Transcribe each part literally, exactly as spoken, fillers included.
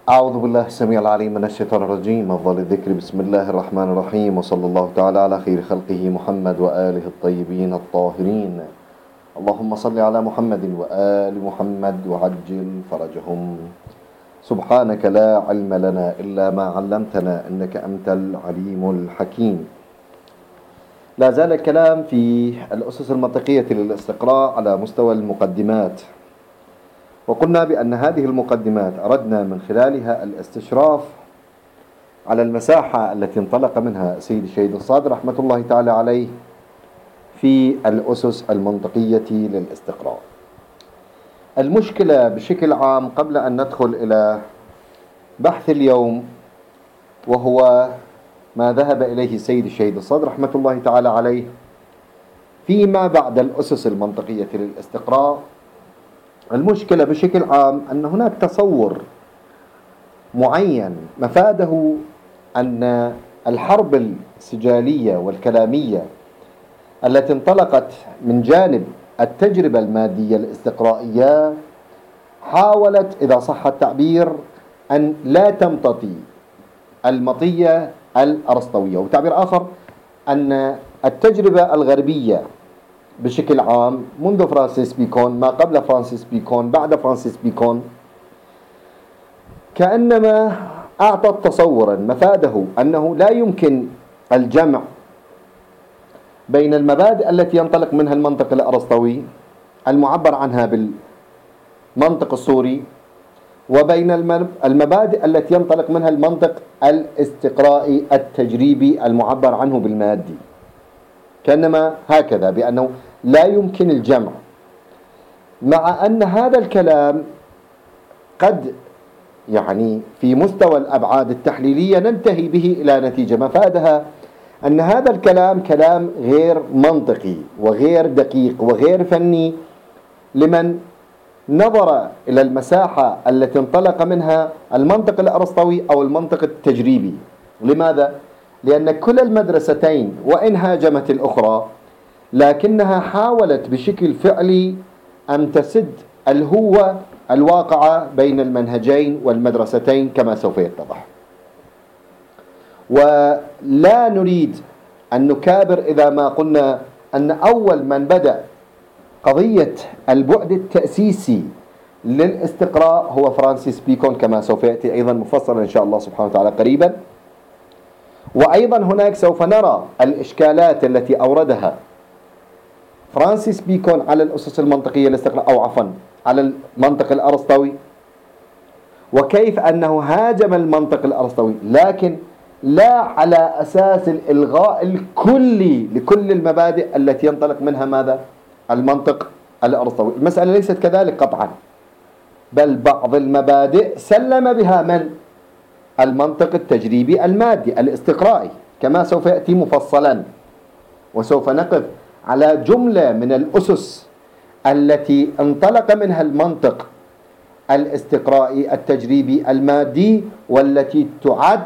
أعوذ بالله السميع العليم من الشيطان الرجيم. أفضل الذكر بسم الله الرحمن الرحيم، وصلى الله تعالى على خير خلقه محمد وآله الطيبين الطاهرين. اللهم صل على محمد وآل محمد وعجل فرجهم. سبحانك لا علم لنا إلا ما علمتنا إنك أنت العليم الحكيم. لا زال الكلام في الأسس المنطقية للاستقراء على مستوى المقدمات، وقلنا بأن هذه المقدمات أردنا من خلالها الاستشراف على المساحة التي انطلق منها سيد الشهيد الصادر رحمة الله تعالى عليه في الأسس المنطقية للاستقراء. المشكلة بشكل عام قبل أن ندخل إلى بحث اليوم، وهو ما ذهب إليه سيد الشهيد الصادر رحمة الله تعالى عليه فيما بعد الأسس المنطقية للاستقراء. المشكلة بشكل عام أن هناك تصور معين مفاده أن الحرب السجالية والكلامية التي انطلقت من جانب التجربة المادية الاستقرائية حاولت، إذا صح التعبير، أن لا تمتطي المطية الأرسطوية، وبتعبير آخر أن التجربة الغربية بشكل عام منذ فرانسيس بيكون، ما قبل فرانسيس بيكون، بعد فرانسيس بيكون، كأنما أعطت تصورا مفاده أنه لا يمكن الجمع بين المبادئ التي ينطلق منها المنطق الأرسطوي المعبر عنها بالمنطق السوري، وبين المبادئ التي ينطلق منها المنطق الاستقرائي التجريبي المعبر عنه بالمادي. كأنما هكذا، بأنه لا يمكن الجمع، مع أن هذا الكلام قد يعني في مستوى الأبعاد التحليلية ننتهي به إلى نتيجة مفادها أن هذا الكلام كلام غير منطقي وغير دقيق وغير فني لمن نظر إلى المساحة التي انطلق منها المنطق الأرسطوي أو المنطق التجريبي. لماذا؟ لأن كل المدرستين وإن هاجمت الأخرى لكنها حاولت بشكل فعلي أن تسد الهوة الواقعة بين المنهجين والمدرستين كما سوف يتضح. ولا نريد أن نكابر إذا ما قلنا أن أول من بدأ قضية البعد التأسيسي للاستقراء هو فرانسيس بيكون، كما سوف يأتي أيضا مفصلا إن شاء الله سبحانه وتعالى قريبا. وأيضا هناك سوف نرى الإشكالات التي أوردها فرانسيس بيكون على الأسس المنطقية للاستقراء، أو عفوا على المنطق الأرسطوي، وكيف أنه هاجم المنطق الأرسطوي لكن لا على أساس الإلغاء الكلي لكل المبادئ التي ينطلق منها ماذا؟ المنطق الأرسطوي. المسألة ليست كذلك قطعا، بل بعض المبادئ سلم بها من؟ المنطق التجريبي المادي الاستقرائي، كما سوف يأتي مفصلا. وسوف نقف على جملة من الأسس التي انطلق منها المنطق الاستقرائي التجريبي المادي، والتي تعد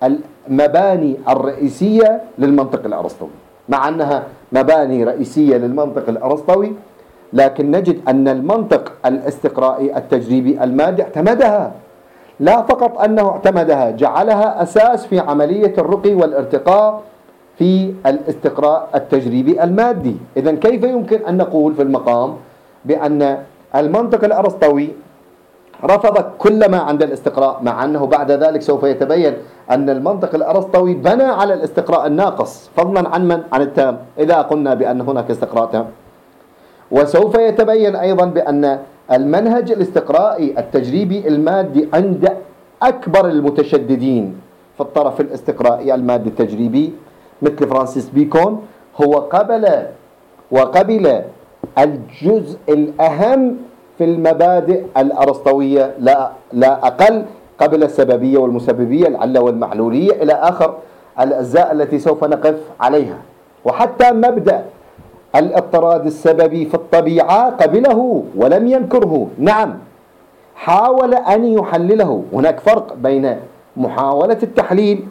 المباني الرئيسية للمنطق الأرسطوي. مع أنها مباني رئيسية للمنطق الأرسطوي، لكن نجد أن المنطق الاستقرائي التجريبي المادي اعتمدها، لا فقط أنه اعتمدها، جعلها أساس في عملية الرقي والارتقاء في الاستقراء التجريبي المادي. إذن كيف يمكن أن نقول في المقام بأن المنطق الأرسطوي رفض كل ما عند الاستقراء، مع أنه بعد ذلك سوف يتبين أن المنطق الأرسطوي بنى على الاستقراء الناقص، فضلا عن من؟ عن التام، إذا قلنا بأن هناك استقراء تام. وسوف يتبين أيضا بأن المنهج الاستقرائي التجريبي المادي عند أكبر المتشددين في الطرف الاستقرائي المادي التجريبي مثل فرانسيس بيكون هو قبل وقبل الجزء الأهم في المبادئ الأرسطوية، لا, لا أقل، قبل السببية والمسببية، العلة والمعلولية، إلى آخر الأجزاء التي سوف نقف عليها. وحتى مبدأ الاضطراد السببي في الطبيعة قبله ولم ينكره، نعم حاول أن يحلله. هناك فرق بين محاولة التحليل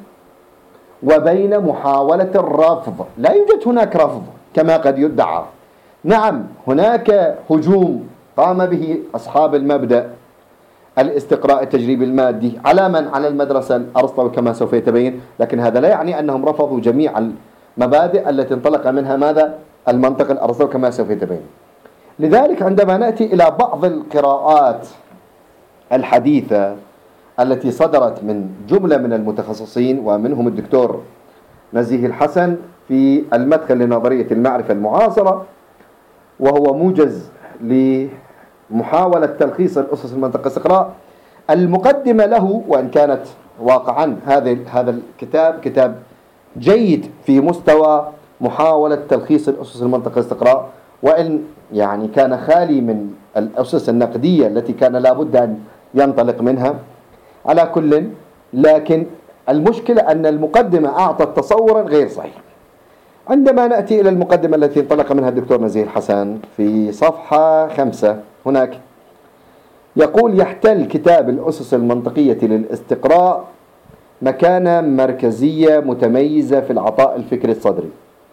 وبين محاولة الرفض. لا يوجد هناك رفض كما قد يدعى، نعم هناك هجوم قام به أصحاب المبدأ الاستقراء التجريبي المادي على من؟ على المدرسة الأرسطوي كما سوف يتبين، لكن هذا لا يعني أنهم رفضوا جميع المبادئ التي انطلق منها ماذا؟ المنطق الأرسطوي كما سوف يتبين. لذلك عندما نأتي إلى بعض القراءات الحديثة التي صدرت من جملة من المتخصصين ومنهم الدكتور نزيه الحسن في المدخل لنظرية المعرفة المعاصرة، وهو موجز لمحاولة تلخيص الأسس المنطق الاستقراء، المقدمة له وإن كانت واقعا هذا هذا الكتاب كتاب جيد في مستوى محاولة تلخيص الأسس المنطق الاستقراء، وإن يعني كان خالي من الأسس النقدية التي كان لابد أن ينطلق منها. على كل، لكن المشكلة أن المقدمة أعطت تصورا غير صحيح. عندما نأتي إلى المقدمة التي انطلق منها الدكتور نزيه الحسن في صفحة خمسة، هناك يقول: يحتل كتاب الأسس المنطقية للاستقراء مكانة مركزية متميزة في العطاء الفكري الصدري،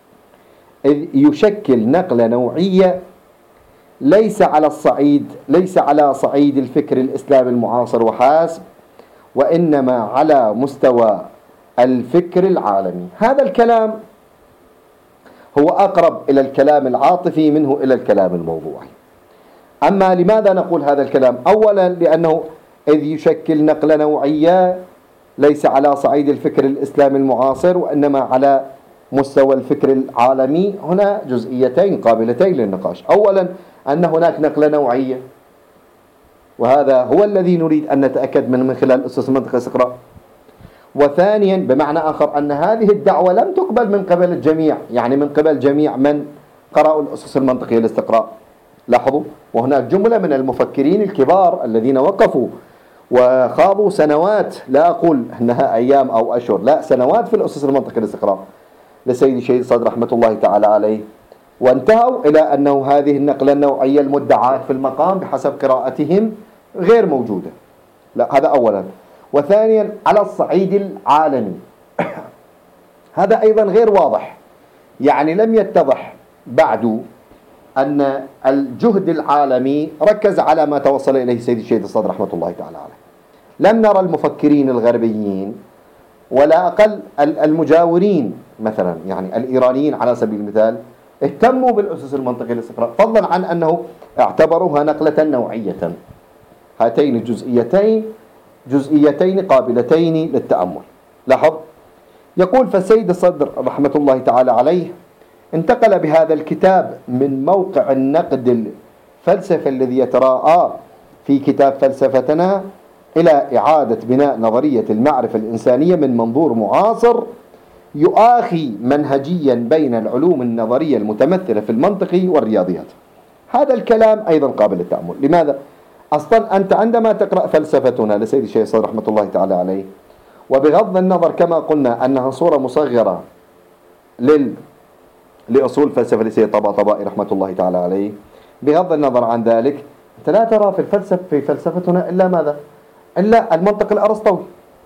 إذ يشكل نقلة نوعية ليس على الصعيد ليس على صعيد الفكر الإسلامي المعاصر وحسب، وإنما على مستوى الفكر العالمي. هذا الكلام هو أقرب إلى الكلام العاطفي منه إلى الكلام الموضوعي. أما لماذا نقول هذا الكلام؟ أولا لأنه إذ يشكل نقلة نوعية ليس على صعيد الفكر الإسلامي المعاصر وإنما على مستوى الفكر العالمي. هنا جزئيتين قابلتين للنقاش. أولا أن هناك نقلة نوعية، وهذا هو الذي نريد أن نتأكد منه من خلال أسس المنطق الاستقراء. وثانيا بمعنى آخر أن هذه الدعوة لم تقبل من قبل الجميع، يعني من قبل جميع من قرأوا الأسس المنطقية للاستقراء. لاحظوا، وهناك جملة من المفكرين الكبار الذين وقفوا وخاضوا سنوات، لا أقول أنها أيام أو أشهر، لا، سنوات في الأسس المنطقية للاستقراء لسيد الشهيد صدر رحمة الله تعالى عليه، وانتهوا إلى أنه هذه النقلة النوعية المدعاة في المقام بحسب قراءتهم غير موجودة. لا، هذا أولا. وثانيا على الصعيد العالمي هذا أيضا غير واضح، يعني لم يتضح بعد أن الجهد العالمي ركز على ما توصل إليه سيد الشهيد الصدر رحمة الله تعالى عليه. لم نرى المفكرين الغربيين ولا أقل المجاورين مثلا يعني الإيرانيين على سبيل المثال اهتموا بالأسس المنطقية للاستقراء، فضلا عن أنه اعتبروها نقلة نوعية. هاتين الجزئيتين جزئيتين قابلتين للتأمل. لاحظ، يقول: فالسيد الصدر رحمة الله تعالى عليه انتقل بهذا الكتاب من موقع النقد الفلسفي الذي يتراءى في كتاب فلسفتنا إلى إعادة بناء نظرية المعرفة الإنسانية من منظور معاصر يؤاخي منهجيا بين العلوم النظرية المتمثلة في المنطق والرياضيات. هذا الكلام أيضا قابل للتأمل. لماذا؟ أصلا أنت عندما تقرأ فلسفتنا لسيد الشيخ صدر رحمة الله تعالى عليه، وبغض النظر كما قلنا أنها صورة مصغرة لل لأصول فلسفة لسيد طباطبائي رحمة الله تعالى عليه، بغض النظر عن ذلك أنت لا ترى في الفلسفة في فلسفتنا إلا ماذا؟ إلا المنطق الأرسطوي،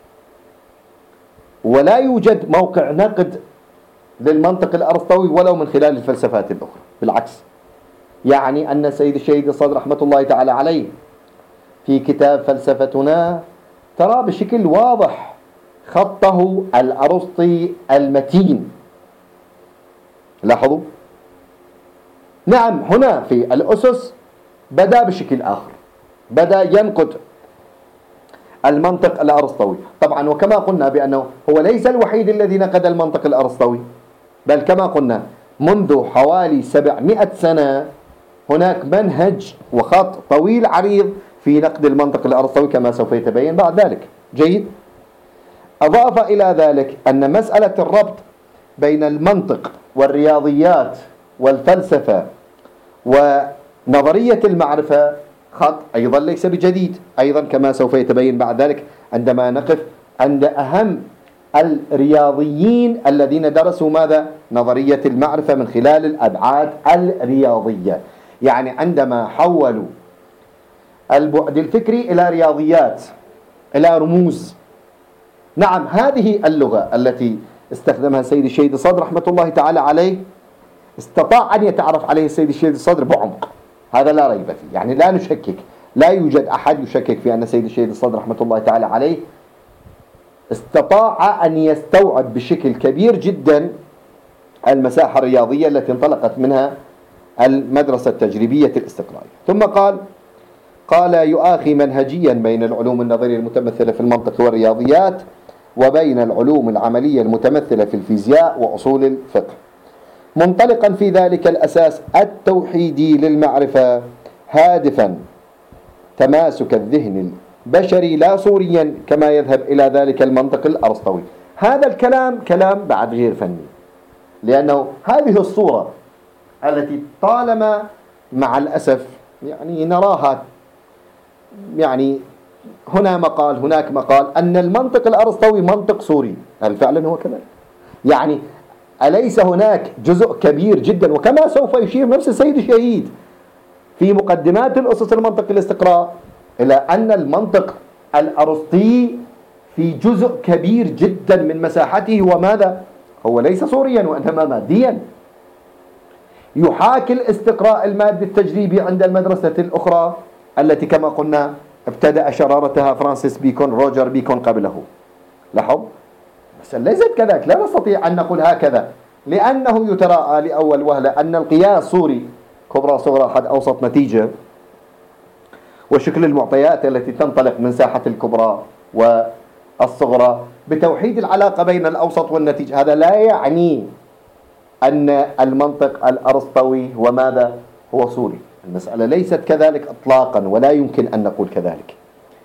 ولا يوجد موقع نقد للمنطق الأرسطوي ولو من خلال الفلسفات الأخرى. بالعكس، يعني أن سيد الشهيد الصدر رحمة الله تعالى عليه في كتاب فلسفتنا ترى بشكل واضح خطه الأرسطي المتين. لاحظوا، نعم هنا في الأسس بدأ بشكل آخر، بدأ ينقد المنطق الأرسطوي طبعا، وكما قلنا بأنه هو ليس الوحيد الذي نقد المنطق الأرسطوي، بل كما قلنا منذ حوالي سبعمائة سنة هناك منهج وخط طويل عريض في نقد المنطق الأرسطوي كما سوف يتبين بعد ذلك. جيد. أضاف إلى ذلك أن مسألة الربط بين المنطق والرياضيات والفلسفة ونظرية المعرفة خط أيضا ليس بجديد، أيضا كما سوف يتبين بعد ذلك عندما نقف عند أهم الرياضيين الذين درسوا ماذا؟ نظرية المعرفة من خلال الأبعاد الرياضية، يعني عندما حولوا البعد الفكري إلى رياضيات، إلى رموز. نعم، هذه اللغة التي استخدمها السيد الشهيد الصدر رحمة الله تعالى عليه استطاع أن يتعرف عليه السيد الشهيد الصدر بعمق، هذا لا ريب فيه، يعني لا نشكك لا يوجد أحد يشكك في أن سيد الشهيد الصدر رحمة الله تعالى عليه استطاع أن يستوعب بشكل كبير جدا المساحة الرياضية التي انطلقت منها المدرسة التجريبية الاستقرائية. ثم قال قال يؤاخي منهجيا بين العلوم النظرية المتمثلة في المنطق والرياضيات وبين العلوم العملية المتمثلة في الفيزياء وأصول الفقه، منطلقا في ذلك الأساس التوحيدي للمعرفة، هادفا تماسك الذهن البشري لا صوريا كما يذهب إلى ذلك المنطق الأرسطوي. هذا الكلام كلام بعد غير فني، لأنه هذه الصورة التي طالما مع الأسف يعني نراها، يعني هنا مقال هناك مقال أن المنطق الأرسطوي منطق صوري. هل فعلا هو كذلك؟ يعني أليس هناك جزء كبير جدا، وكما سوف يشير نفس السيد الشهيد في مقدمات الأسس المنطق الاستقراء، إلى أن المنطق الأرسطي في جزء كبير جدا من مساحته وماذا؟ هو ليس صوريا وإنما ماديا، يحاكي الاستقراء المادي التجريبي عند المدرسة الأخرى التي كما قلنا ابتدأ شرارتها فرانسيس بيكون، روجر بيكون قبله. لاحظ، بس ليست كذلك، لا نستطيع أن نقول هكذا، لأنه يتراءى لأول وهلة أن القياس صوري، كبرى صغرى حد أوسط نتيجة، وشكل المعطيات التي تنطلق من ساحة الكبرى والصغرى بتوحيد العلاقة بين الأوسط والنتيجة. هذا لا يعني أن المنطق الأرسطوي هو ماذا؟ هو صوري. المسألة ليست كذلك إطلاقا، ولا يمكن أن نقول كذلك.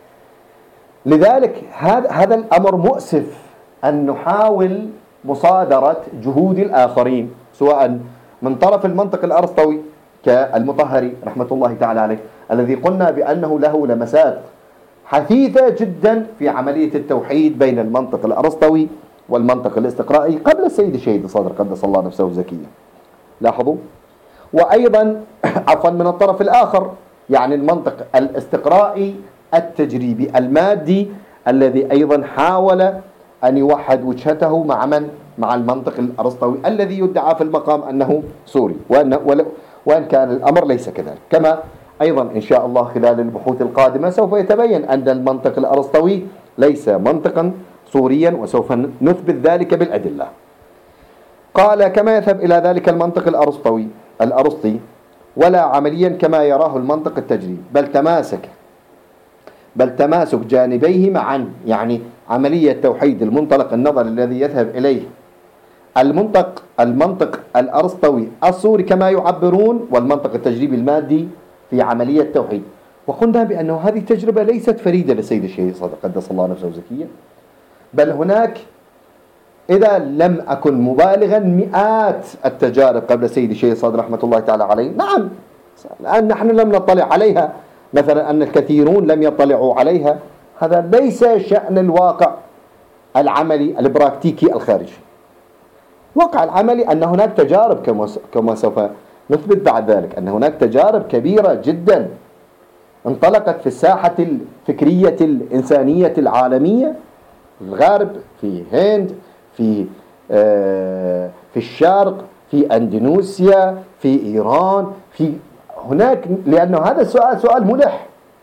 لذلك هذا هذا الأمر مؤسف، أن نحاول مصادرة جهود الآخرين سواء من طرف المنطق الأرسطوي كالمطهري رحمة الله تعالى عليه، الذي قلنا بأنه له لمسات حثيثة جدا في عملية التوحيد بين المنطق الأرسطوي والمنطق الاستقرائي قبل السيد الشهيد الصدر قدس الله نفسه زكيا. لاحظوا. وأيضا عفوا من الطرف الآخر يعني المنطق الاستقرائي التجريبي المادي، الذي أيضا حاول أن يوحد وجهته مع من؟ مع المنطق الأرسطوي الذي يدعى في المقام أنه صوري، وأن, وإن كان الأمر ليس كذلك. كما أيضا إن شاء الله خلال البحوث القادمة سوف يتبين أن المنطق الأرسطوي ليس منطقا صوريا، وسوف نثبت ذلك بالأدلة. قال كما يذهب إلى ذلك المنطق الأرسطوي الأرسطي ولا عمليا كما يراه المنطق التجريبي، بل تماسك بل تماسك جانبيه معا، يعني عملية توحيد المنطلق النظر الذي يذهب إليه المنطق المنطق الأرسطوي الصوري كما يعبرون، والمنطق التجريبي المادي في عملية توحيد. وقلنا بأنه هذه التجربة ليست فريدة للسيد الشهيد صدر قدس الله نفسه زكيا، بل هناك إذا لم أكن مبالغا مئات التجارب قبل السيد الشهيد صدر رحمة الله تعالى عليه. نعم، الآن نحن لم نطلع عليها، مثلا أن الكثيرون لم يطلعوا عليها، هذا ليس شأن الواقع العملي البراكتيكي الخارجي. الواقع العملي أن هناك تجارب كما سوف نثبت بعد ذلك، أن هناك تجارب كبيرة جدا انطلقت في الساحة الفكرية الإنسانية العالمية، في الغرب، في هند، في آه في الشرق، في أندونيسيا، في إيران، في هناك، لأنه هذا السؤال سؤال ملح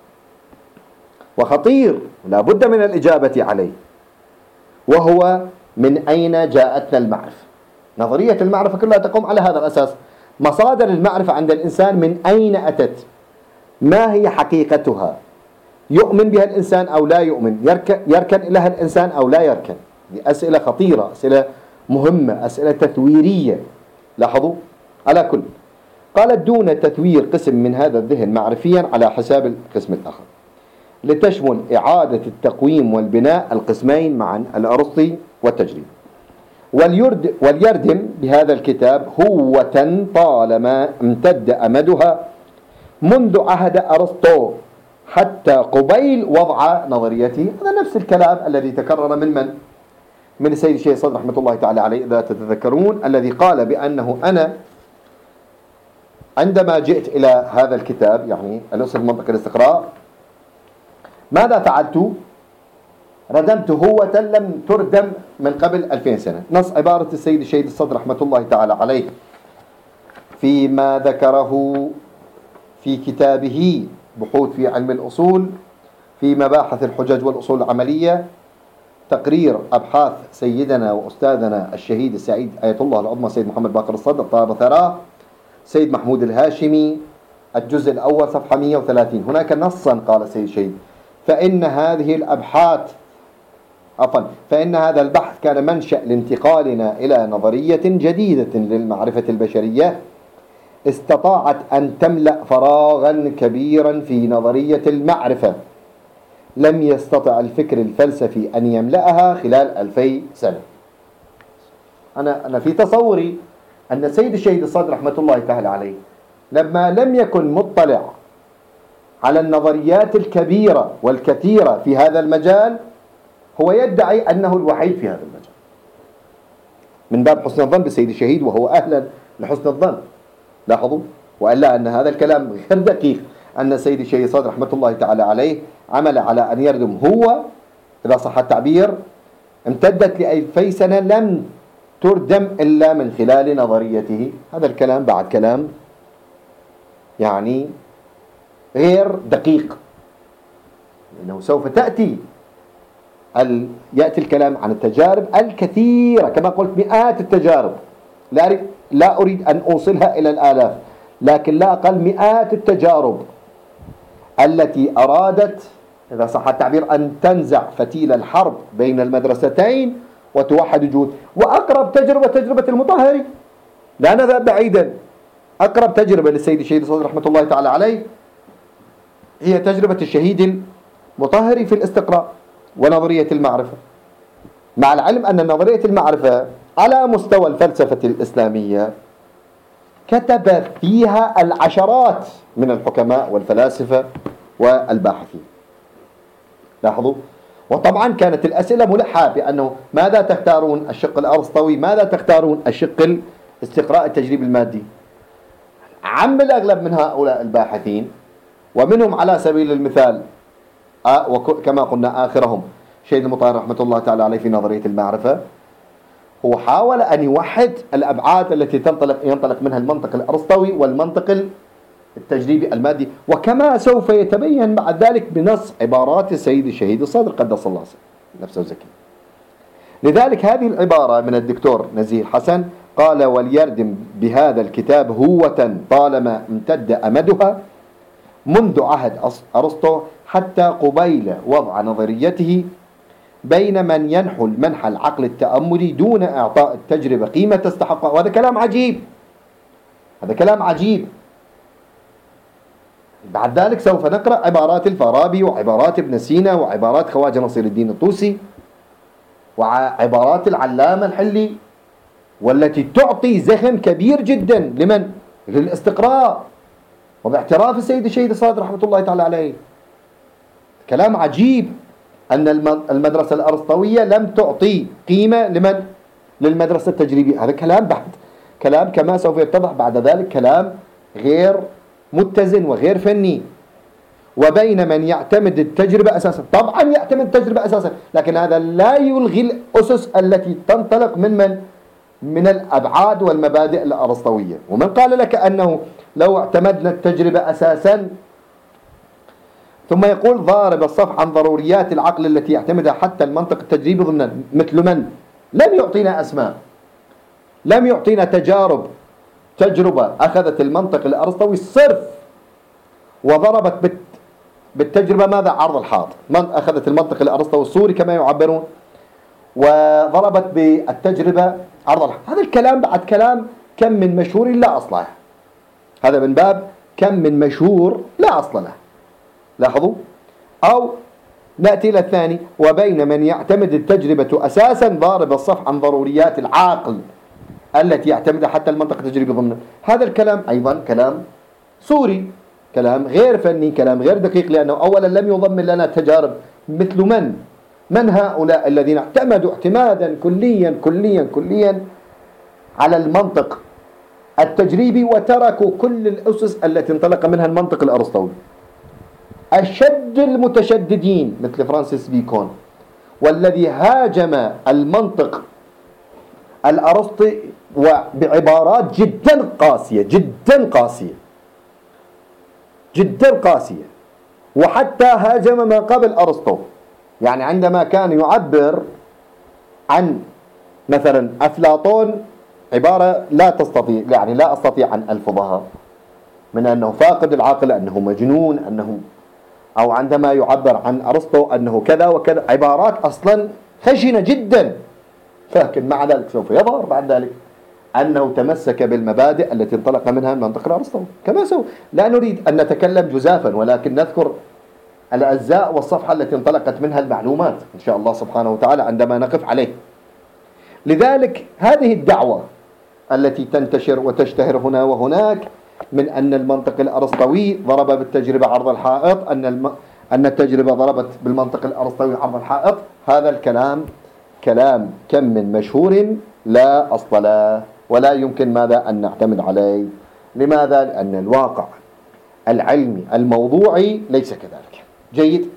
وخطير لا بد من الإجابة عليه، وهو من أين جاءتنا المعرفة؟ نظرية المعرفة كلها تقوم على هذا الأساس. مصادر المعرفة عند الإنسان من أين أتت؟ ما هي حقيقتها؟ يؤمن بها الإنسان أو لا يؤمن؟ يركن, يركن إليها الإنسان أو لا يركن؟ دي أسئلة خطيرة، أسئلة مهمة، أسئلة تثويرية. لاحظوا. على كل قالت دون تثوير قسم من هذا الذهن معرفيا على حساب القسم الآخر، لتشمل إعادة التقويم والبناء القسمين معا الأرسطي والتجريبي، وليرد وليردم بهذا الكتاب هوة طالما امتد أمدها منذ عهد أرسطو حتى قبيل وضع نظريته. هذا نفس الكلام الذي تكرر من من؟ من السيد الشهيد صدر رحمة الله تعالى عليه، إذا تتذكرون، الذي قال بأنه أنا عندما جئت إلى هذا الكتاب، يعني الأصل المنطق الاستقراء، ماذا فعلت؟ ردمت هوة لم تردم من قبل ألفين سنة. نص عبارة السيد الشهيد الصدر رحمة الله تعالى عليه فيما ذكره في كتابه بحوث في علم الأصول في مباحث الحجج والأصول العملية، تقرير أبحاث سيدنا وأستاذنا الشهيد السعيد آية الله العظمى سيد محمد باقر الصدر طاب ثراه سيد محمود الهاشمي، الجزء الأول صفحة مئة وثلاثين. هناك نصا قال سيد الشهيد: فإن هذه الأبحاث عفوا فإن هذا البحث كان منشأ لانتقالنا إلى نظرية جديدة للمعرفة البشرية استطاعت أن تملأ فراغا كبيرا في نظرية المعرفة لم يستطع الفكر الفلسفي أن يملأها خلال ألفي سنة. أنا أنا في تصوري أن سيد الشهيد الصدر رحمة الله تعالى عليه لما لم يكن مطلع على النظريات الكبيرة والكثيرة في هذا المجال هو يدعي أنه الوحيد في هذا المجال من باب حسن الظن بالسيد الشهيد، وهو أهلا لحسن الظن. لاحظوا، وإلا أن هذا الكلام غير دقيق، أن السيد الشهيد الصدر رحمة الله تعالى عليه عمل على أن يردم هو، إذا صح التعبير، امتدت لألفي سنة لم تردم إلا من خلال نظريته. هذا الكلام بعد كلام يعني غير دقيق، لأنه سوف تأتي ال... يأتي الكلام عن التجارب الكثيرة، كما قلت مئات التجارب، لا لا أريد أن أوصلها إلى الآلاف، لكن لا أقل مئات التجارب التي أرادت، إذا صح التعبير، أن تنزع فتيل الحرب بين المدرستين وتوحد وجود. وأقرب تجربة تجربة المطهري، لا نذهب بعيدا، أقرب تجربة للسيد الشهيد الصدر رحمة الله تعالى عليه هي تجربة الشهيد المطهري في الاستقراء ونظرية المعرفة، مع العلم أن نظرية المعرفة على مستوى الفلسفة الإسلامية كتب فيها العشرات من الحكماء والفلاسفة والباحثين. لاحظوا، وطبعا كانت الأسئلة ملحة بأنه ماذا تختارون، الشق الأرسطوي، ماذا تختارون، الشق الاستقراء التجريبي المادي. عم الأغلب من هؤلاء الباحثين، ومنهم على سبيل المثال وكما قلنا آخرهم شهيد المطهري رحمة الله تعالى عليه في نظرية المعرفة، هو حاول أن يوحد الأبعاد التي تنطلق ينطلق منها المنطق الأرسطوي والمنطق التجريبي المادي، وكما سوف يتبين بعد ذلك بنص عبارات السيد الشهيد الصدر قدس الله نفسه زكي. لذلك هذه العبارة من الدكتور نزيه الحسن قال: وليردم بهذا الكتاب هوة طالما امتد أمدها منذ عهد أرسطو حتى قبيل وضع نظريته بين من ينحو المنحى العقل التأملي دون إعطاء التجربة قيمة تستحقها. وهذا كلام عجيب، هذا كلام عجيب. بعد ذلك سوف نقرأ عبارات الفارابي وعبارات ابن سينا وعبارات خواجة نصير الدين الطوسي وعبارات العلامة الحلي، والتي تعطي زخم كبير جدا لمن؟ للاستقراء، وباعتراف السيد الشهيد الصادق رحمة الله تعالى عليه. كلام عجيب أن المدرسة الأرسطوية لم تعطي قيمة لمن؟ للمدرسة التجريبية. هذا كلام بعد كلام كما سوف يتضح بعد ذلك كلام غير متزن وغير فني. وبين من يعتمد التجربة أساسا، طبعا يعتمد التجربة أساسا، لكن هذا لا يلغي الأسس التي تنطلق من من؟ من الأبعاد والمبادئ الأرسطوية. ومن قال لك أنه لو اعتمدنا التجربة أساسا، ثم يقول ضارب الصف عن ضروريات العقل التي يعتمدها حتى المنطق التجريبي ضمنا، مثل من؟ لم يعطينا أسماء، لم يعطينا تجارب، تجربة أخذت المنطق الأرسطوي صرف وضربت بالتجربة ماذا؟ عرض الحائط. من أخذت المنطق الأرسطوي السوري كما يعبرون وضربت بالتجربة عرض الحائط. هذا الكلام بعد كلام كم من مشهور لا أصل له. هذا من باب كم من مشهور لا أصل له. لاحظوا. أو نأتي إلى الثاني: وبين من يعتمد التجربة أساسا ضارب الصف عن ضروريات العقل التي يعتمدها حتى المنطق التجريبي ضمنا. هذا الكلام أيضا كلام سوري، كلام غير فني، كلام غير دقيق، لأنه أولا لم يضمن لنا تجارب. مثل من؟ من هؤلاء الذين اعتمدوا اعتمادا كليا كليا كليا على المنطق التجريبي وتركوا كل الأسس التي انطلق منها المنطق الأرسطوي؟ أشد المتشددين مثل فرانسيس بيكون، والذي هاجم المنطق الأرسطي وبعبارات جدا قاسية جدا قاسية جدا قاسية، وحتى هاجم ما قبل أرسطو. يعني عندما كان يعبر عن مثلا أفلاطون عبارة لا تستطيع، يعني لا أستطيع أن ألفظها، من أنه فاقد العقل، أنه مجنون، أنه، أو عندما يعبر عن أرسطو أنه كذا وكذا، عبارات أصلا خشنة جدا. لكن مع ذلك سوف يظهر بعد ذلك أنه تمسك بالمبادئ التي انطلق منها المنطق الأرسطوي. كما سوف لا نريد أن نتكلم جزافا، ولكن نذكر الأجزاء والصفحة التي انطلقت منها المعلومات إن شاء الله سبحانه وتعالى عندما نقف عليه. لذلك هذه الدعوة التي تنتشر وتشتهر هنا وهناك من أن المنطق الأرسطوي ضرب بالتجربة عرض الحائط، أن الم... أن التجربة ضربت بالمنطق الأرسطوي عرض الحائط، هذا الكلام كلام كم من مشهور لا أصل له، ولا يمكن ماذا أن نعتمد عليه. لماذا؟ لأن الواقع العلمي الموضوعي ليس كذلك. جيد.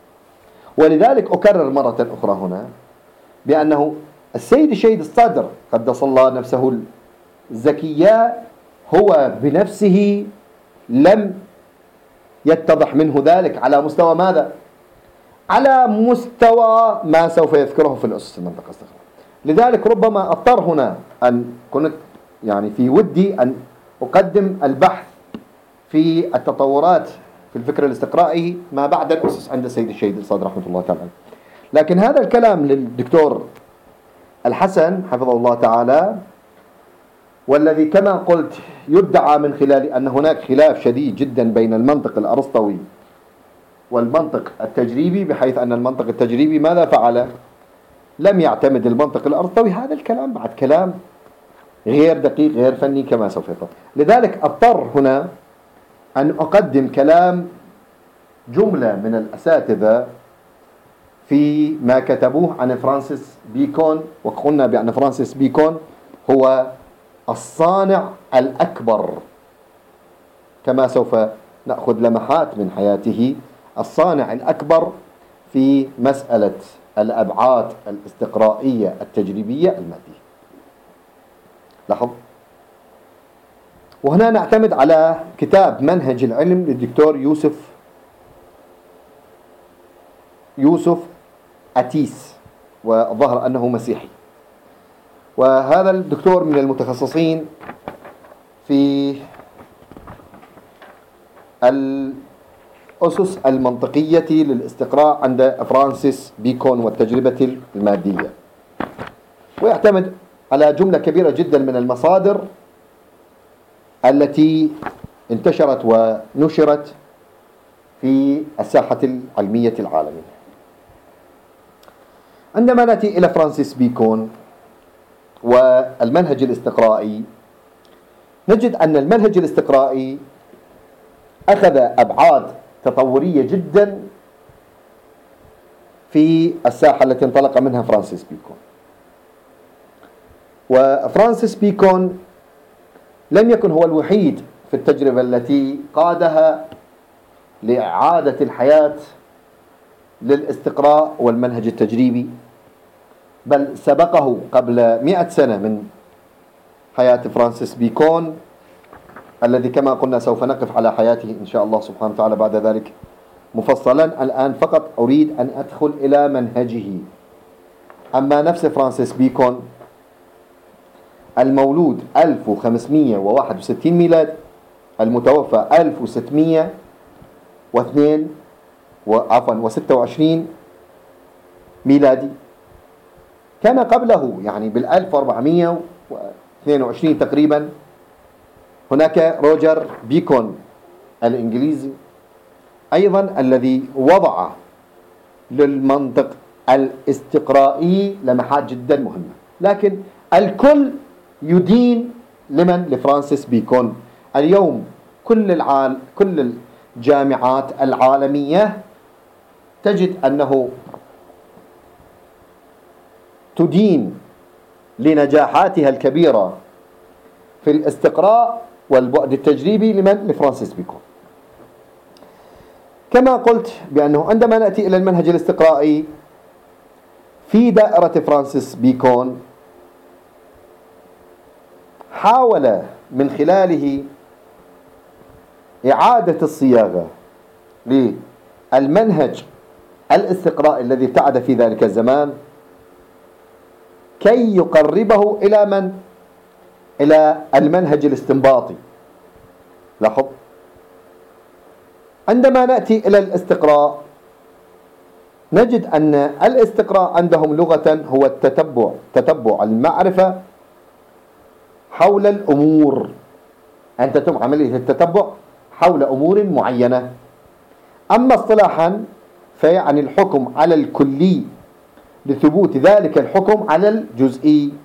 ولذلك أكرر مرة أخرى هنا بأنه السيد الشهيد الصدر قدس الله نفسه الزكية هو بنفسه لم يتضح منه ذلك على مستوى ماذا؟ على مستوى ما سوف يذكره في الأسس المنطقة الاستقراء. لذلك ربما أضطر هنا أن كنت يعني في ودي أن أقدم البحث في التطورات في الفكر الاستقرائي ما بعد الأسس عند السيد الشهيد الصدر رحمة الله تعالى. لكن هذا الكلام للدكتور الحسن حفظه الله تعالى، والذي كما قلت يدعى من خلال أن هناك خلاف شديد جدا بين المنطق الأرسطوي والمنطق التجريبي، بحيث أن المنطق التجريبي ماذا فعل؟ لم يعتمد المنطق الأرسطوي. هذا الكلام بعد كلام غير دقيق غير فني كما سوف يقول. لذلك أضطر هنا أن أقدم كلام جملة من الأساتذة في ما كتبوه عن فرانسيس بيكون، وقلنا بأن فرانسيس بيكون هو الصانع الأكبر، كما سوف نأخذ لمحات من حياته، الصانع الأكبر في مسألة الأبعاد الاستقرائية التجريبية المادية. لاحظ. وهنا نعتمد على كتاب منهج العلم للدكتور يوسف يوسف أتيس، وظهر أنه مسيحي، وهذا الدكتور من المتخصصين في الأسس المنطقية للاستقراء عند فرانسيس بيكون والتجربة المادية، ويعتمد على جملة كبيرة جدا من المصادر التي انتشرت ونشرت في الساحة العلمية العالمية. عندما نأتي إلى فرانسيس بيكون والمنهج الاستقرائي، نجد أن المنهج الاستقرائي أخذ أبعاد تطورية جدا في الساحة التي انطلق منها فرانسيس بيكون. وفرانسيس بيكون لم يكن هو الوحيد في التجربة التي قادها لإعادة الحياة للاستقراء والمنهج التجريبي، بل سبقه قبل مئة سنة من حياة فرانسيس بيكون، الذي كما قلنا سوف نقف على حياته إن شاء الله سبحانه وتعالى بعد ذلك مفصلا. الآن فقط أريد أن أدخل إلى منهجه. أما نفس فرانسيس بيكون المولود ألف وخمسمئة وواحد وستين ميلاد، المتوفى ألف وستمئة واثنين وعفوا وستة وعشرين ميلادي، كان قبله يعني بالألف وأربعمئة واثنين وعشرين تقريبا هناك روجر بيكون الإنجليزي أيضا، الذي وضع للمنطق الاستقرائي لمحات جدا مهمة. لكن الكل يدين لمن؟ لفرانسيس بيكون. اليوم كل العال كل الجامعات العالمية تجد أنه تدين لنجاحاتها الكبيرة في الاستقراء والبعد التجريبي لمن؟ لفرانسيس بيكون. كما قلت بأنه عندما نأتي إلى المنهج الاستقرائي في دائرة فرانسيس بيكون، حاول من خلاله إعادة الصياغة المنهج الاستقراء الذي ابتعد في ذلك الزمان كي يقربه إلى من؟ إلى المنهج الاستنباطي. لاحظ، عندما نأتي إلى الاستقراء نجد أن الاستقراء عندهم لغة هو التتبع، تتبع المعرفة حول الأمور. أنت تم عملية التتبع حول أمور معينة. أما اصطلاحا فيعني الحكم على الكلي لثبوت ذلك الحكم على الجزئي،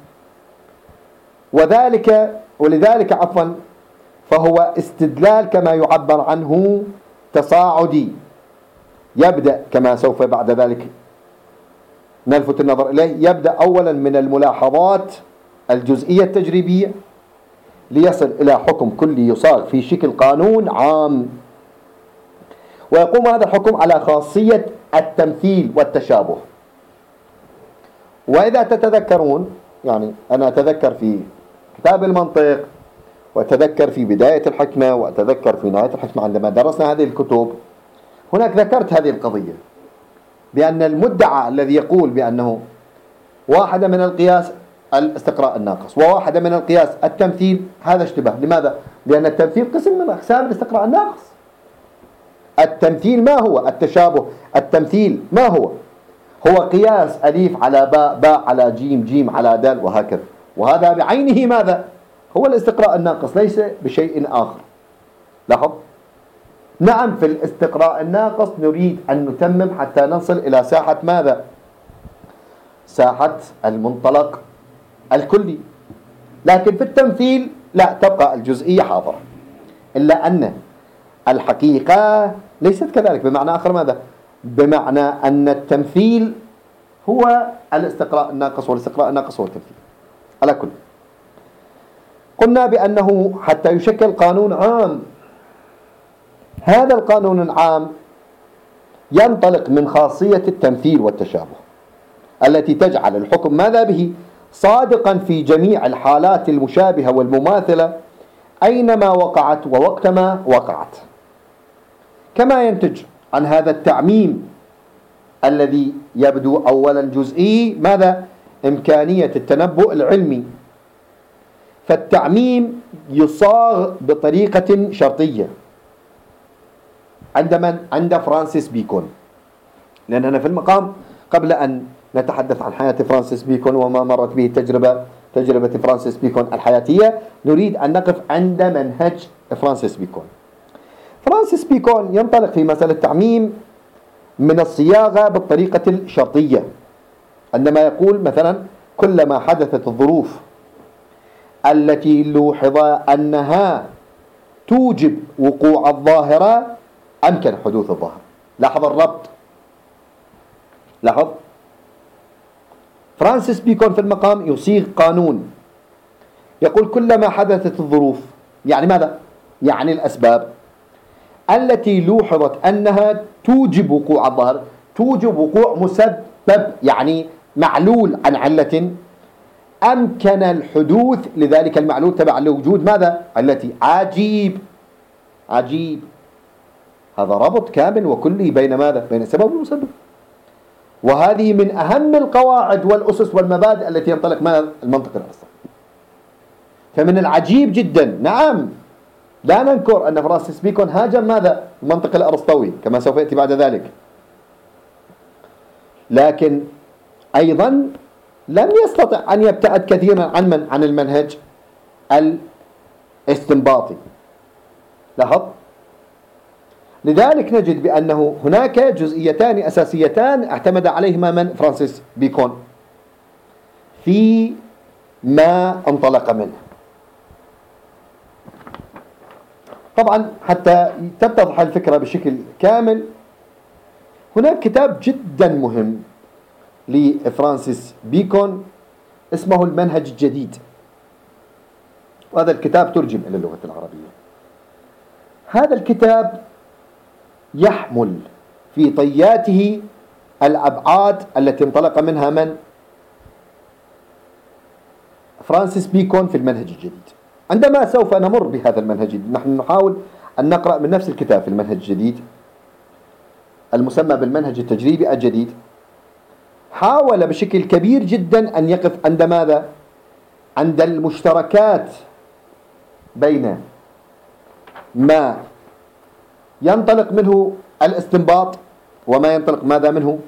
وذلك ولذلك عفوا فهو استدلال كما يعبر عنه تصاعدي، يبدأ كما سوف بعد ذلك نلفت النظر إليه، يبدأ أولا من الملاحظات الجزئية التجريبية ليصل إلى حكم كلي يصاغ في شكل قانون عام، ويقوم هذا الحكم على خاصية التمثيل والتشابه. وإذا تتذكرون، يعني أنا أتذكر في كتاب المنطق، وأتذكر في بداية الحكمة، وأتذكر في نهاية الحكمة عندما درسنا هذه الكتب، هناك ذكرت هذه القضية بأن المدعى الذي يقول بأنه واحدة من القياس الاستقراء الناقص وواحدة من القياس التمثيل، هذا اشتباه. لماذا؟ لأن التمثيل قسم من أقسام الاستقراء الناقص. التمثيل ما هو؟ التشابه. التمثيل ما هو؟ هو قياس أليف على باء، باء على جيم، جيم على دال، وهكذا. وهذا بعينه ماذا؟ هو الاستقراء الناقص، ليس بشيء آخر. لاحظ، نعم في الاستقراء الناقص نريد أن نتمم حتى نصل إلى ساحة ماذا؟ ساحة المنطلق الكلي. لكن في التمثيل لا، تبقى الجزئية حاضرة، إلا أن الحقيقة ليست كذلك. بمعنى آخر ماذا؟ بمعنى أن التمثيل هو الاستقراء الناقص، والاستقراء الناقص هو التمثيل. على كل، قلنا بأنه حتى يشكل قانون عام، هذا القانون العام ينطلق من خاصية التمثيل والتشابه التي تجعل الحكم ماذا به؟ صادقا في جميع الحالات المشابهة والمماثلة أينما وقعت ووقتما وقعت. كما ينتج عن هذا التعميم الذي يبدو أولا جزئي ماذا؟ إمكانية التنبؤ العلمي. فالتعميم يصاغ بطريقة شرطية عند من؟ عند فرانسيس بيكون. لأننا في المقام قبل أن نتحدث عن حياة فرانسيس بيكون وما مرت به التجربة، تجربة فرانسيس بيكون الحياتية، نريد أن نقف عند منهج فرانسيس بيكون. فرانسيس بيكون ينطلق في مسألة التعميم من الصياغة بالطريقة الشرطية، عندما يقول مثلا كلما حدثت الظروف التي لوحظ أنها توجب وقوع الظاهرة أمكن حدوث الظاهرة. لاحظ الربط، لاحظ فرانسيس بيكون في المقام يصيغ قانون يقول كلما حدثت الظروف، يعني ماذا؟ يعني الأسباب التي لوحظت أنها توجب وقوع الظاهرة، توجب وقوع مسبب يعني معلول عن علة، أمكن الحدوث لذلك المعلول تبعا لوجود ماذا؟ التي عجيب عجيب. هذا ربط كامل وكلي بين ماذا؟ بين السبب والمسبب. وهذه من أهم القواعد والأسس والمبادئ التي ينطلق منها المنطق الأرسطوي. فمن العجيب جدا، نعم لا ننكر أن فرانسيس بيكون هاجم ماذا؟ المنطق الأرسطوي كما سوف يأتي بعد ذلك، لكن أيضا لم يستطع أن يبتعد كثيرا عن من؟ عن المنهج الاستنباطي. لاحظ، لذلك نجد بأنه هناك جزئيتان أساسيتان اعتمد عليهما من؟ فرانسيس بيكون في ما انطلق منه. طبعا حتى تتضح الفكرة بشكل كامل، هناك كتاب جدا مهم لفرانسيس بيكون اسمه المنهج الجديد، وهذا الكتاب ترجم إلى اللغة العربية. هذا الكتاب يحمل في طياته الأبعاد التي انطلق منها من؟ فرانسيس بيكون في المنهج الجديد. عندما سوف نمر بهذا المنهج الجديد، نحن نحاول أن نقرأ من نفس الكتاب في المنهج الجديد، المسمى بالمنهج التجريبي الجديد حاول بشكل كبير جدا أن يقف عند ماذا؟ عند المشتركات بين ما ينطلق منه الاستنباط وما ينطلق ماذا منه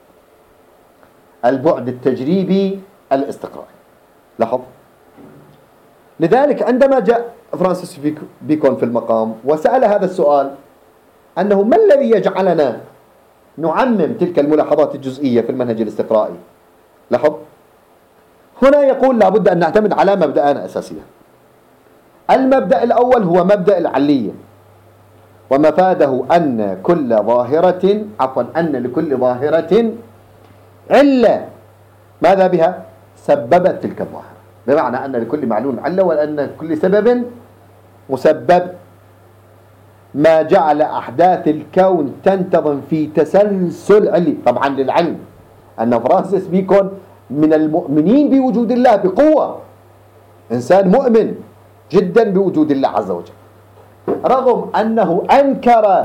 البعد التجريبي الاستقرائي. لاحظ، لذلك عندما جاء فرانسيس بيكون في المقام وسأل هذا السؤال أنه ما الذي يجعلنا نعمم تلك الملاحظات الجزئية في المنهج الاستقرائي؟ لاحظ، هنا يقول لابد أن نعتمد على مبدأان أساسية. المبدأ الأول هو مبدأ العلية، ومفاده أن كل ظاهرة عفوا أن لكل ظاهرة علة ماذا بها؟ سببت تلك الظاهرة، بمعنى أن لكل معلول علة وأن كل سبب مسبب. ما جعل أحداث الكون تنتظم في تسلسل علي. طبعا للعلم أن فرانسيس بيكون من المؤمنين بوجود الله بقوة، إنسان مؤمن جدا بوجود الله عز وجل، رغم أنه أنكر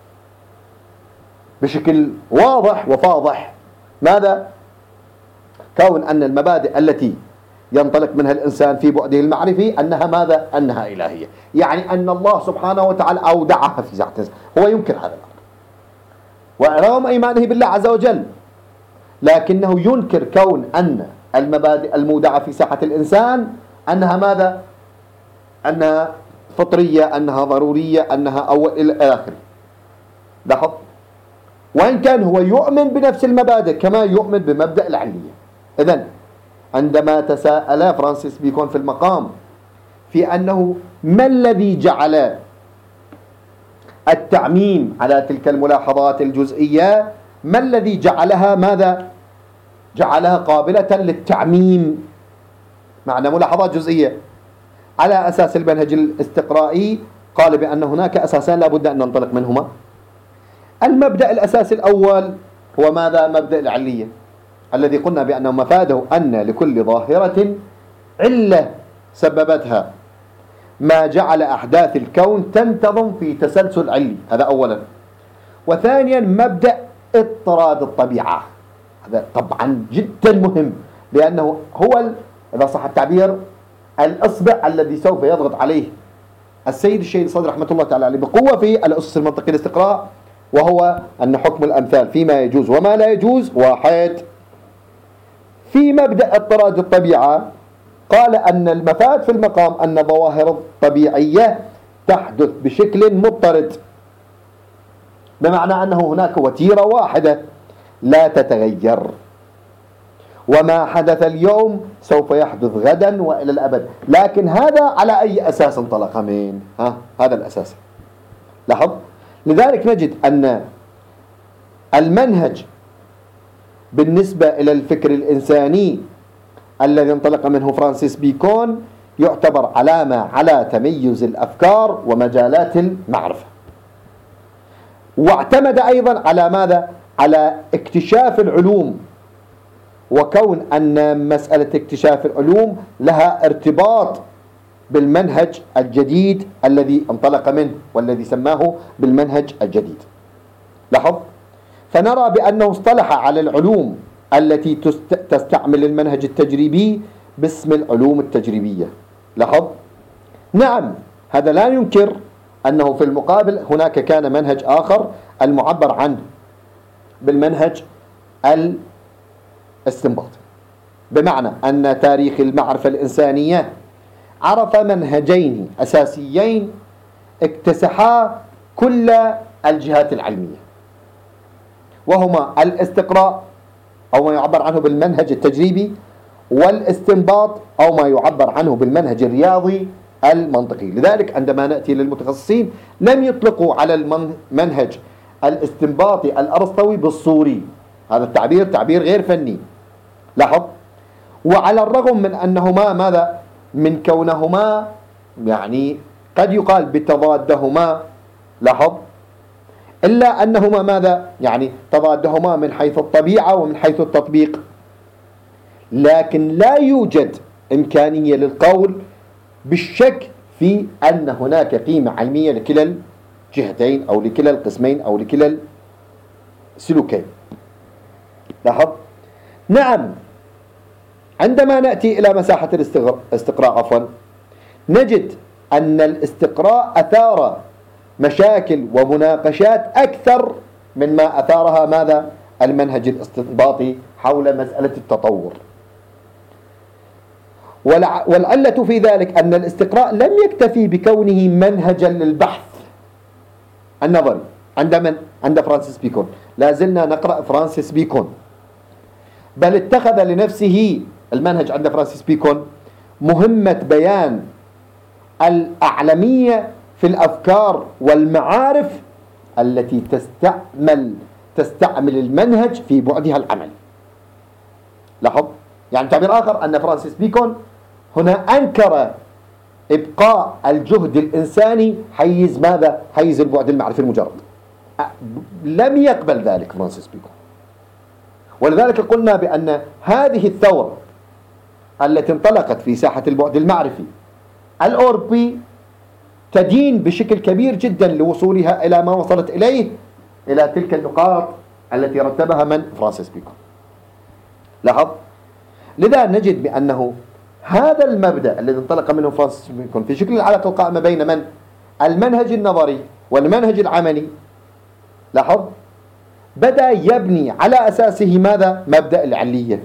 بشكل واضح وفاضح ماذا؟ كون أن المبادئ التي ينطلق منها الإنسان في بعده المعرفي أنها ماذا؟ أنها إلهية، يعني أن الله سبحانه وتعالى أودعها في ذات نفسه. هو ينكر هذا الأمر ورغم إيمانه بالله عز وجل، لكنه ينكر كون أن المبادئ المودعة في ساحة الإنسان أنها ماذا؟ أنها فطرية، أنها ضرورية، أنها أول إلى آخر. لاحظ، وإن كان هو يؤمن بنفس المبادئ كما يؤمن بمبدأ العلية. إذن عندما تساءل فرانسيس بيكون في المقام في أنه ما الذي جعل التعميم على تلك الملاحظات الجزئية، ما الذي جعلها ماذا؟ جعلها قابلة للتعميم، معنى ملاحظات جزئية على أساس المنهج الاستقرائي. قال بأن هناك أساسان لا بد أن ننطلق منهما. المبدأ الأساسي الأول هو ماذا؟ مبدأ العلية، الذي قلنا بأنه مفاده أن لكل ظاهرة علة سببتها، ما جعل أحداث الكون تنتظم في تسلسل علي. هذا أولا. وثانيا مبدأ اضطراد الطبيعة، هذا طبعا جدا مهم، لأنه هو إذا صح التعبير الإصبع الذي سوف يضغط عليه السيد الشهيد صدر رحمة الله تعالى عليه بقوة في الأسس المنطقية الاستقراء، وهو أن حكم الأمثال فيما يجوز وما لا يجوز واحد. في مبدأ اضطراد الطبيعة قال أن المفاد في المقام أن ظواهر الطبيعية تحدث بشكل مضطرد، بمعنى أنه هناك وتيرة واحدة لا تتغير، وما حدث اليوم سوف يحدث غدا وإلى الأبد. لكن هذا على أي أساس انطلق من؟ ها؟ هذا الأساس. لاحظ، لذلك نجد أن المنهج بالنسبة إلى الفكر الإنساني الذي انطلق منه فرانسيس بيكون يعتبر علامة على تميز الأفكار ومجالات المعرفة، واعتمد أيضا على ماذا؟ على اكتشاف العلوم، وكون أن مسألة اكتشاف العلوم لها ارتباط بالمنهج الجديد الذي انطلق منه والذي سماه بالمنهج الجديد. لاحظ، فنرى بأنه اصطلح على العلوم التي تستعمل المنهج التجريبي باسم العلوم التجريبية. لاحظ، نعم هذا لا ينكر أنه في المقابل هناك كان منهج آخر المعبر عنه بالمنهج الاستنباطي، بمعنى أن تاريخ المعرفة الإنسانية عرف منهجين أساسيين اكتسحا كل الجهات العلمية، وهما الاستقراء أو ما يعبر عنه بالمنهج التجريبي، والاستنباط أو ما يعبر عنه بالمنهج الرياضي المنطقي. لذلك عندما نأتي للمتخصصين لم يطلقوا على المنهج الاستنباطي الأرسطوي بالصوري، هذا التعبير تعبير غير فني. لاحظ، وعلى الرغم من أنهما ماذا؟ من كونهما يعني قد يقال بتضادهما، لاحظ، إلا أنهما ماذا؟ يعني تضادهما من حيث الطبيعة ومن حيث التطبيق، لكن لا يوجد إمكانية للقول بالشك في أن هناك قيمة علمية لكلا الجهتين أو لكلا القسمين أو لكلا سلوكين. لاحظ؟ نعم، عندما نأتي إلى مساحة الاستقراء عفوا نجد أن الاستقراء أثار مشاكل ومناقشات أكثر مما أثارها ماذا؟ المنهج الاستنباطي حول مسألة التطور. والعلة في ذلك أن الاستقراء لم يكتفي بكونه منهجا للبحث النظري عند من؟ عند فرانسيس بيكون. لا زلنا نقرأ فرانسيس بيكون، بل اتخذ لنفسه المنهج عند فرانسيس بيكون مهمة بيان الأعلمية في الأفكار والمعارف التي تستعمل تستعمل المنهج في بعدها العملي. لاحظ؟ يعني تعبير آخر أن فرانسيس بيكون هنا أنكر إبقاء الجهد الإنساني حيز ماذا؟ حيز البعد المعرفي المجرد. لم يقبل ذلك فرانسيس بيكون، ولذلك قلنا بأن هذه الثورة التي انطلقت في ساحة البعد المعرفي الأوروبي تدين بشكل كبير جدا لوصولها إلى ما وصلت إليه، إلى تلك النقاط التي رتبها من؟ فرانسيس بيكون. لاحظ؟ لذا نجد بأنه هذا المبدأ الذي انطلق منه فرانسيس بيكون في شكل العلاقة القائمة بين من؟ المنهج النظري والمنهج العملي. لاحظ؟ بدأ يبني على أساسه ماذا؟ مبدأ العلية،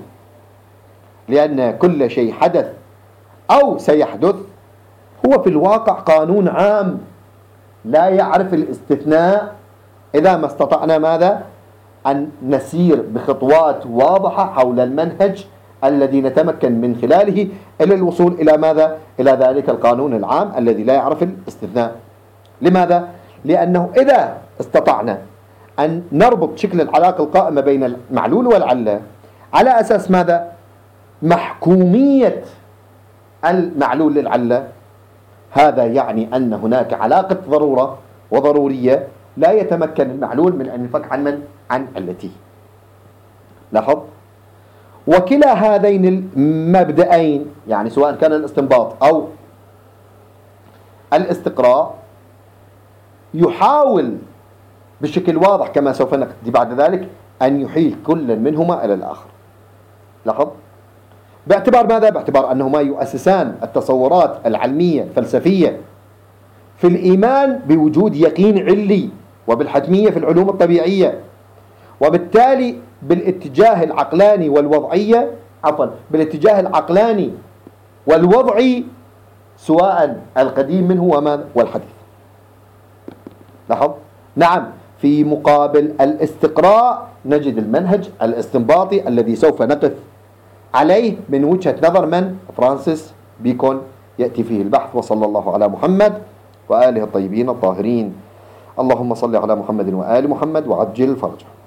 لأن كل شيء حدث أو سيحدث هو في الواقع قانون عام لا يعرف الاستثناء، إذا ما استطعنا ماذا؟ أن نسير بخطوات واضحة حول المنهج الذي نتمكن من خلاله إلى الوصول إلى ماذا؟ إلى ذلك القانون العام الذي لا يعرف الاستثناء. لماذا؟ لأنه إذا استطعنا أن نربط شكل العلاقة القائمة بين المعلول والعلة على أساس ماذا؟ محكومية المعلول للعلة، هذا يعني أن هناك علاقة ضرورة وضرورية لا يتمكن المعلول من أن ينفك عن من؟ عن علته. لاحظ؟ وكلا هذين المبدأين، يعني سواء كان الاستنباط أو الاستقراء، يحاول بشكل واضح كما سوف نقتدي بعد ذلك أن يحيل كل منهما إلى الآخر. لاحظ؟ باعتبار ماذا؟ باعتبار أنهما يؤسسان التصورات العلمية الفلسفية في الإيمان بوجود يقين علي وبالحتمية في العلوم الطبيعية، وبالتالي بالاتجاه العقلاني والوضعية عفوا بالاتجاه العقلاني والوضعي سواء القديم منه وما والحديث. لاحظ؟ نعم، في مقابل الاستقراء نجد المنهج الاستنباطي الذي سوف نقف عليه من وجهة نظر من؟ فرانسيس بيكون يأتي فيه البحث. وصلى الله على محمد وآله الطيبين الطاهرين. اللهم صل على محمد وآل محمد وعجل فرجه.